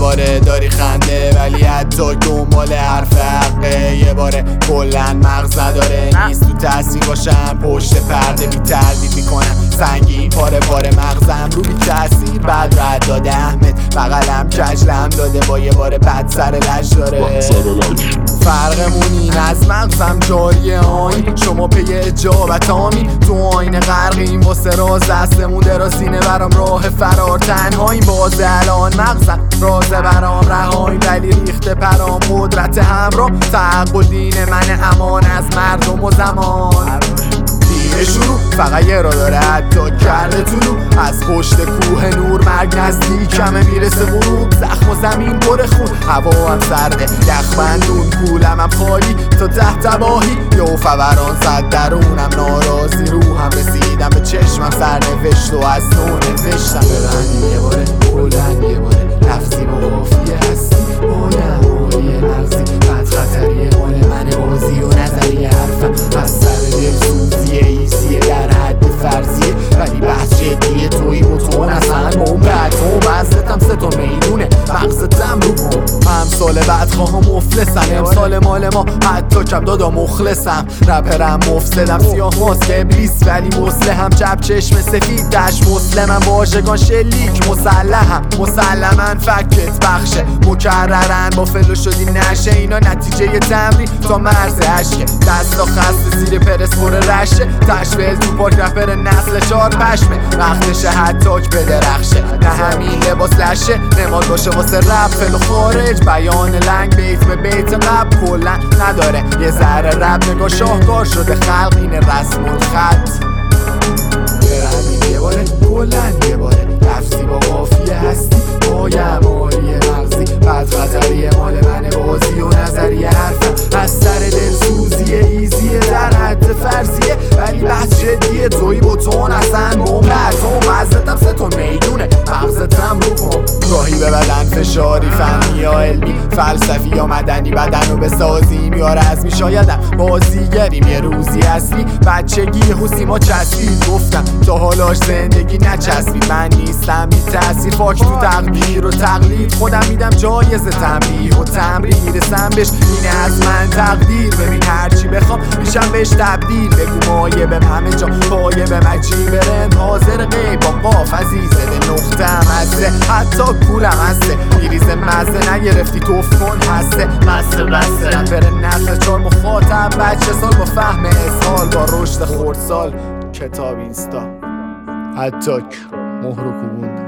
باره داری خنده ولی حتی دنبال حرف حقه. یه باره کلن مغز نداره نیست تو تاثیر باشم پشت پرده بی تردید میکنم سنگین پاره پاره مغزم رو بی تاثیر بعد رد داده احمد بغلم کجلم داده با یه باره بد سر لش داره. فرقمون این از مغزم جاریه آین شما پی اجابت آمین تو آینه غرقیم واسه راز دستمون درازینه برام راه فرار تنهاییم باز الان مغزم رازه برام رهاییم ولی ریخته پرام قدرت همراه تعقل دین من امان از مردم و زمان. دیگه شروع فقط یه را داره حتی کرده طلوع از پشت کوه نور مرگ نزدیکمه میرسه غروب زخم و زمین پر خون هوا هم سرده یخ بندون کولم هم خالی تا ته تباهی یه فوران زد درونم ناراضی روحم رسیدم به چشمم سرنوشت و از نو نوشتم ببندی یه باره بلند یه باره لفظی با قافیه هستی بادم اولیه مغزی بد خطریه مال من بازی و نظریه حرفم از سر دل سوزیه ایزیه در حد فرضیه ولی بحث جدیه توی بطون اصلا با اون بعد مزدتم سه تا میدونه مغزتم رو کن امسال بعد خواهم مفلسم امسال مال ما حتی کم دادا مخلصم رپرم مفسدم سیاه ماسک ابلیس ولی مسلحم چپ چشم سفید دشت مسلمم واژگان شلیک مسلمن فکت بخشه مکررن با فلو شدی نشه اینا نتیجه تمرین تا مرز عشقه دستا خسته زیر پرس پر رشه تشبیه تو پاک رپر نسل 4 پشمه وقتشه حتاک بدرخشه نه همین لباس لشه نماد باشه واسه رپ فلو خارج بیان لنگ بیت به بیت قبل کلن نداره یه ذره رپ نگاه شاهکار شده خلق اینه رسم الخط برمین یه باره کلن یه باره لفظی با قافیه هستی پایم آلیه مغزی بد خطریه مال من بازی و نظریه حرفم از سر دل سوزیه ایزیه در حد فرضیه ولی بحث جدیه توی بطون اصلا مملت و مزدتم سه تا میدونه مغزتم رو کن گاهی به بدن فشاری فهمی یا علمی فلسفی یا مدنی بدن رو بسازیم یا رزمی شایدم بازیگریم یه روزی اصلی بچگی حسی ما چسبید گفتم تا حالاش زندگی نچسبید من نیستم بی تأثیر فاک تو تقدیر و تقلید خودم میدم جایزه تنبیه و تمرین میرسم بهش اینه از من تقدیر ببین هرچی بخوام میشم بهش تبدیل بگو مایه بهم همه جا پایه به مجی برند حاضر غیب با قاف عزیزه به نقطه هم هسته حتی کولم هسته میریزه مزه نگرفتی توف کن هسته بسته رپر نسل 4 مخاطب بچه سال با فهم اسهال با رشد خردسال کتاب اینستا حتی مهر و کوبون